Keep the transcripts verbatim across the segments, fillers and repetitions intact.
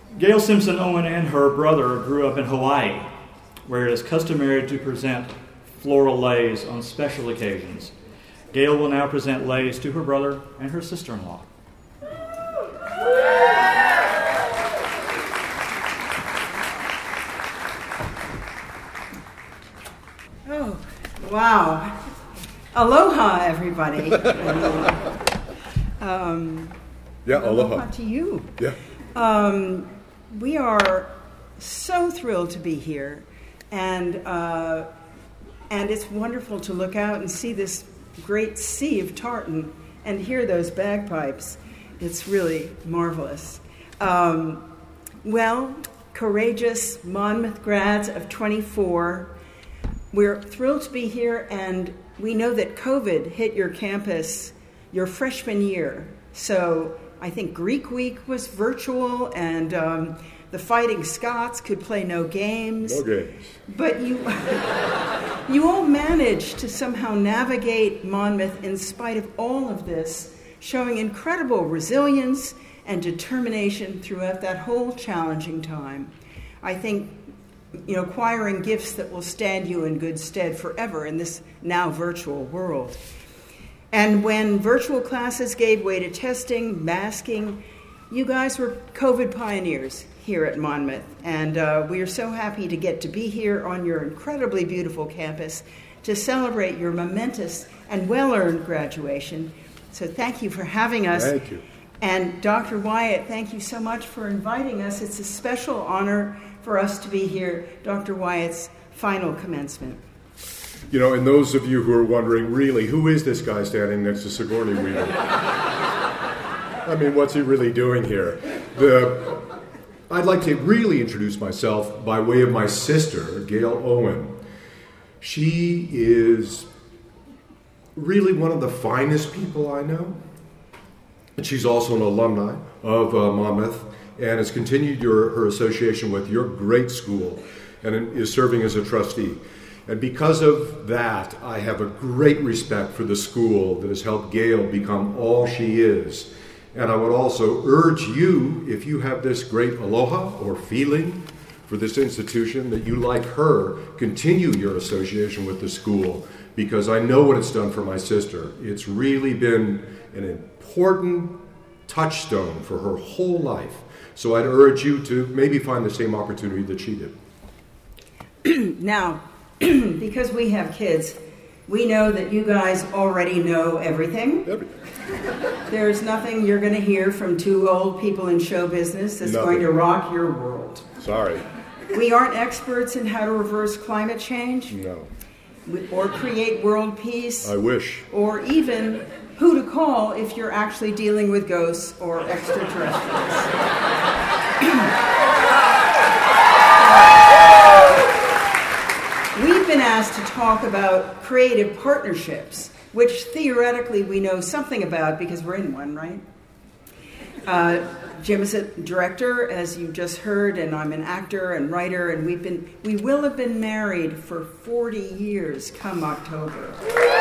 Gail Simpson Owen and her brother grew up in Hawaii, where it is customary to present floral leis on special occasions. Gail will now present leis to her brother and her sister-in-law. Oh, wow. Aloha, everybody. um, yeah, aloha. Aloha to you. Yeah. Um, we are so thrilled to be here, and uh, and it's wonderful to look out and see this great sea of tartan and hear those bagpipes. It's really marvelous. Um, well, courageous Monmouth grads of twenty-four, we're thrilled to be here, and we know that COVID hit your campus your freshman year. So I think Greek Week was virtual, and um, the Fighting Scots could play no games. No games. But you, you all managed to somehow navigate Monmouth in spite of all of this, showing incredible resilience and determination throughout that whole challenging time. I think, you know, acquiring gifts that will stand you in good stead forever in this now virtual world. And when virtual classes gave way to testing, masking, you guys were COVID pioneers here at Monmouth. And uh, we are so happy to get to be here on your incredibly beautiful campus to celebrate your momentous and well-earned graduation. So thank you for having us. Thank you. And Doctor Wyatt, thank you so much for inviting us. It's a special honor for us to be here, Doctor Wyatt's final commencement. You know, and those of you who are wondering, really, who is this guy standing next to Sigourney Weaver? I mean, what's he really doing here? The, I'd like to really introduce myself by way of my sister, Gail Owen. She is really one of the finest people I know. And she's also an alumni of uh, Monmouth and has continued your, her association with your great school and is serving as a trustee. And because of that, I have a great respect for the school that has helped Gail become all she is. And I would also urge you, if you have this great aloha or feeling for this institution, that you, like her, continue your association with the school, because I know what it's done for my sister. It's really been an important touchstone for her whole life. So I'd urge you to maybe find the same opportunity that she did. Now, because we have kids, we know that you guys already know everything. Everything. There's nothing you're going to hear from two old people in show business that's Nothing. going to rock your world. Sorry. We aren't experts in how to reverse climate change. No. Or create world peace. I wish. Or even who to call if you're actually dealing with ghosts or extraterrestrials. We've been asked to talk about creative partnerships, which theoretically we know something about because we're in one, right? Uh, Jim is a director, as you just heard, and I'm an actor and writer, and we've been we will have been married for forty years come October.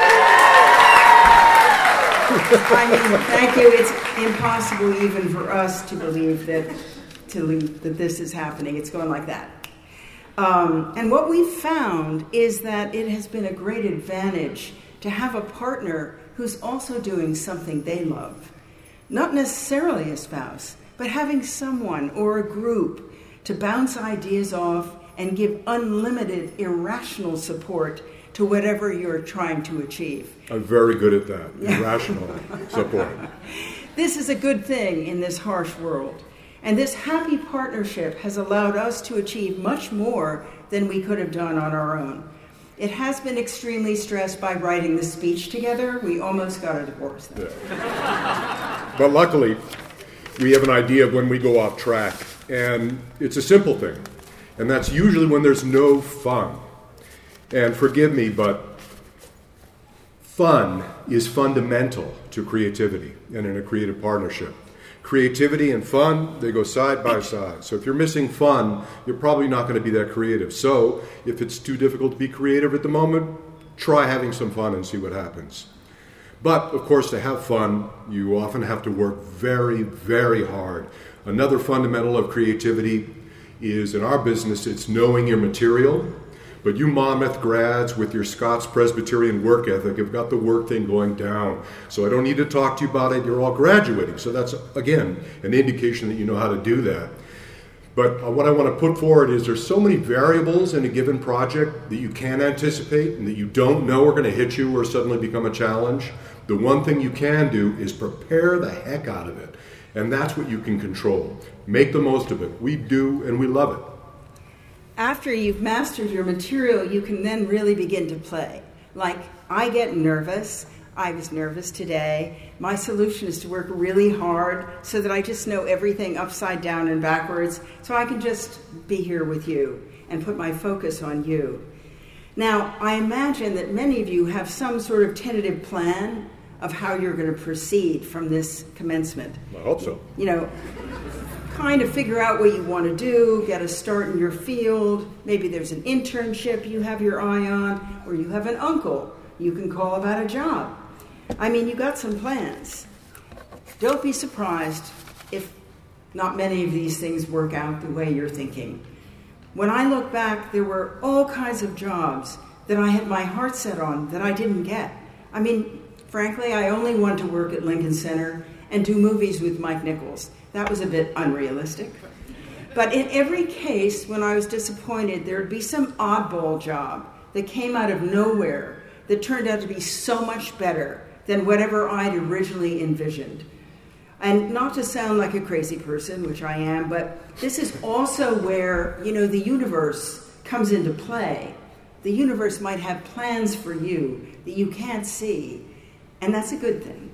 I mean, thank you. It's impossible even for us to believe that to believe that this is happening. It's going like that. Um, and what we've found is that it has been a great advantage to have a partner who's also doing something they love. Not necessarily a spouse, but having someone or a group to bounce ideas off and give unlimited, irrational support to whatever you're trying to achieve. I'm very good at that, irrational support. This is a good thing in this harsh world. And this happy partnership has allowed us to achieve much more than we could have done on our own. It has been extremely stressed by writing the speech together. We almost got a divorce. Yeah. But luckily, we have an idea of when we go off track. And it's a simple thing. And that's usually when there's no fun. And forgive me, but fun is fundamental to creativity and in a creative partnership. Creativity and fun, they go side by side. So if you're missing fun, you're probably not going to be that creative. So if it's too difficult to be creative at the moment, try having some fun and see what happens. But, of course, to have fun, you often have to work very, very hard Another fundamental of creativity is, in our business, it's knowing your material. But you Monmouth grads with your Scots Presbyterian work ethic have got the work thing going down. So I don't need to talk to you about it. You're all graduating. So that's, again, an indication that you know how to do that. But what I want to put forward is there's so many variables in a given project that you can't anticipate and that you don't know are going to hit you or suddenly become a challenge. The one thing you can do is prepare the heck out of it. And that's what you can control. Make the most of it. We do, and we love it. After you've mastered your material, you can then really begin to play. Like, I get nervous. I was nervous today. My solution is to work really hard so that I just know everything upside down and backwards, so I can just be here with you and put my focus on you. Now, I imagine that many of you have some sort of tentative plan of how you're going to proceed from this commencement. I hope so. You know, kind of figure out what you want to do, get a start in your field. Maybe there's an internship you have your eye on, or you have an uncle you can call about a job. I mean, you got some plans. Don't be surprised if not many of these things work out the way you're thinking. When I look back, there were all kinds of jobs that I had my heart set on that I didn't get. I mean, frankly, I only wanted to work at Lincoln Center and do movies with Mike Nichols. That was a bit unrealistic. But in every case, when I was disappointed, there would be some oddball job that came out of nowhere that turned out to be so much better than whatever I'd originally envisioned. And not to sound like a crazy person, which I am, but this is also where, you know, the universe comes into play. The universe might have plans for you that you can't see, and that's a good thing.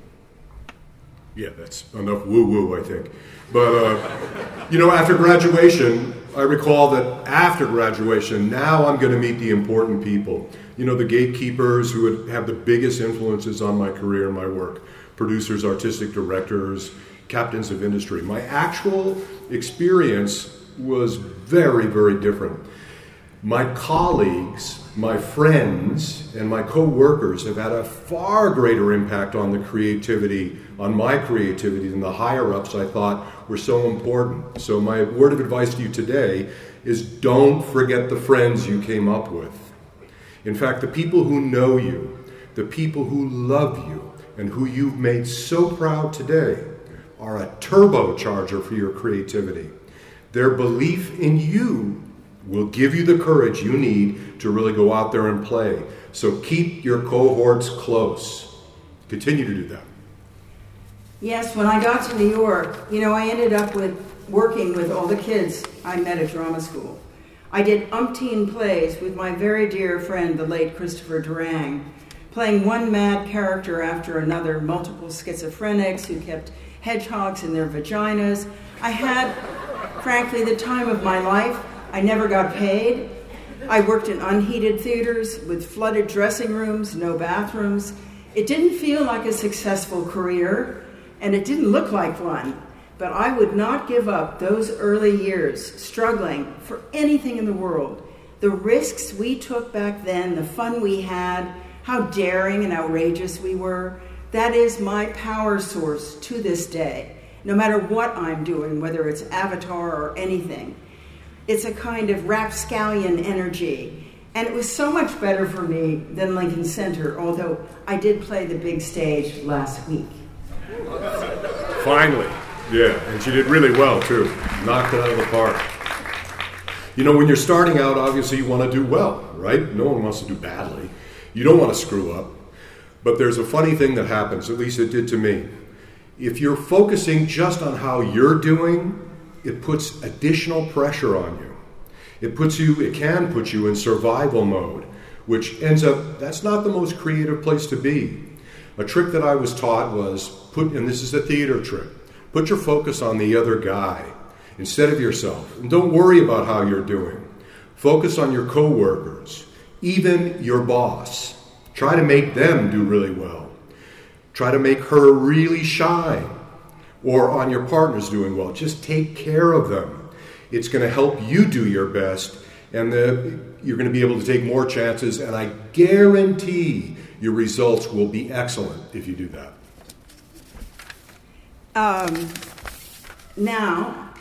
Yeah, that's enough woo-woo, I think. But, uh, you know, after graduation, I recall that after graduation, now I'm going to meet the important people. You know, the gatekeepers who would have the biggest influences on my career and my work. Producers, artistic directors, captains of industry. My actual experience was very, very different. My colleagues, my friends, and my co-workers have had a far greater impact on the creativity, on my creativity, than the higher-ups I thought were so important. So my word of advice to you today is don't forget the friends you came up with. In fact, the people who know you, the people who love you, and who you've made so proud today are a turbocharger for your creativity. Their belief in you will give you the courage you need to really go out there and play. So keep your cohorts close. Continue to do that. Yes, when I got to New York, you know, I ended up with working with all the kids I met at drama school. I did umpteen plays with my very dear friend, the late Christopher Durang, playing one mad character after another, multiple schizophrenics who kept hedgehogs in their vaginas. I had, frankly, the time of my life. I never got paid. I worked in unheated theaters with flooded dressing rooms, no bathrooms. It didn't feel like a successful career, and it didn't look like one. But I would not give up those early years struggling for anything in the world. The risks we took back then, the fun we had, how daring and outrageous we were, that is my power source to this day, no matter what I'm doing, whether it's Avatar or anything. It's a kind of rapscallion energy, and it was so much better for me than Lincoln Center, although I did play the big stage last week. Finally. Yeah, and she did really well, too. Knocked it out of the park. You know, when you're starting out, obviously you want to do well, right? No one wants to do badly. You don't want to screw up. But there's a funny thing that happens, at least it did to me. If you're focusing just on how you're doing, it puts additional pressure on you. It puts you, it can put you in survival mode, which ends up, that's not the most creative place to be. A trick that I was taught was, put, and this is a theater trick, put your focus on the other guy instead of yourself. And don't worry about how you're doing. Focus on your coworkers, even your boss. Try to make them do really well. Try to make her really shine. Or on your partners doing well. Just take care of them. It's going to help you do your best, and the, you're going to be able to take more chances, and I guarantee your results will be excellent if you do that. Um, now,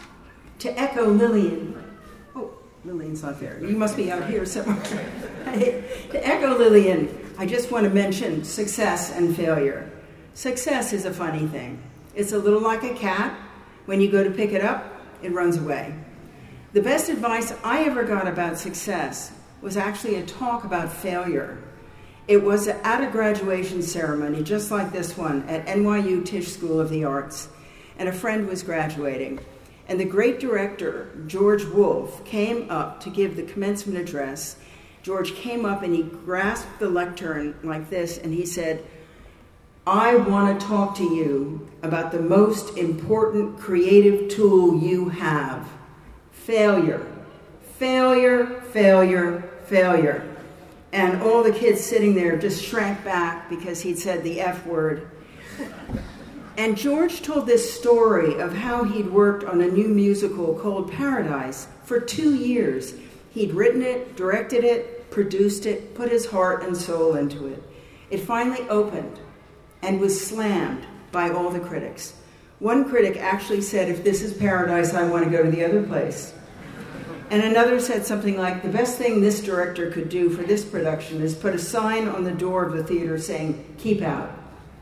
to echo Lillian. Oh, Lillian's not there. You must be out here somewhere. To echo Lillian, I just want to mention success and failure. Success is a funny thing. It's a little like a cat. When you go to pick it up, it runs away. The best advice I ever got about success was actually a talk about failure. It was at a graduation ceremony, just like this one, at N Y U Tisch School of the Arts, and a friend was graduating. And the great director, George Wolfe, came up to give the commencement address. George came up and he grasped the lectern like this, and he said, "I want to talk to you about the most important creative tool you have. Failure. Failure, failure, failure." And all the kids sitting there just shrank back because he'd said the F word. And George told this story of how he'd worked on a new musical called Paradise for two years. He'd written it, directed it, produced it, put his heart and soul into it. It finally opened and was slammed by all the critics. One critic actually said, "If this is Paradise, I want to go to the other place." And another said something like, "The best thing this director could do for this production is put a sign on the door of the theater saying, 'Keep out.'"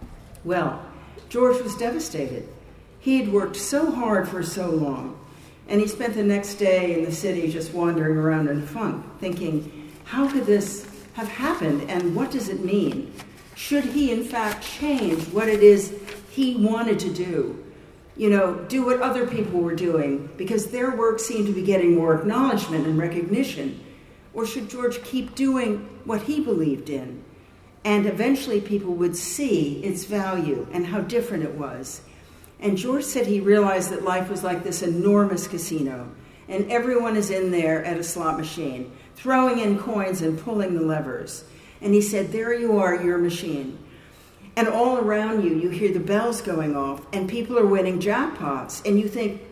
Well, George was devastated. He had worked so hard for so long, and he spent the next day in the city just wandering around in a funk, thinking, how could this have happened, and what does it mean? Should he, in fact, change what it is he wanted to do? You know, do what other people were doing, because their work seemed to be getting more acknowledgement and recognition. Or should George keep doing what he believed in? And eventually people would see its value and how different it was. And George said he realized that life was like this enormous casino, and everyone is in there at a slot machine, throwing in coins and pulling the levers. And he said, there you are, your machine. And all around you, you hear the bells going off, and people are winning jackpots. And you think,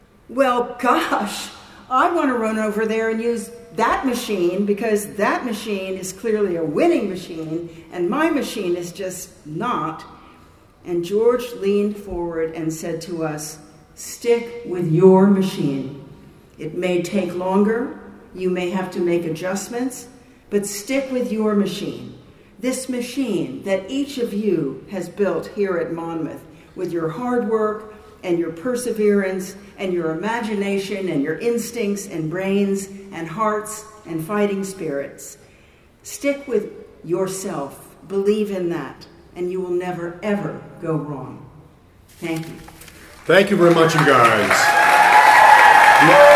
well, gosh, I want to run over there and use that machine, because that machine is clearly a winning machine, and my machine is just not. And George leaned forward and said to us, stick with your machine. It may take longer, you may have to make adjustments, but stick with your machine. This machine that each of you has built here at Monmouth with your hard work and your perseverance and your imagination and your instincts and brains and hearts and fighting spirits. Stick with yourself. Believe in that, and you will never, ever go wrong. Thank you. Thank you very much, you guys.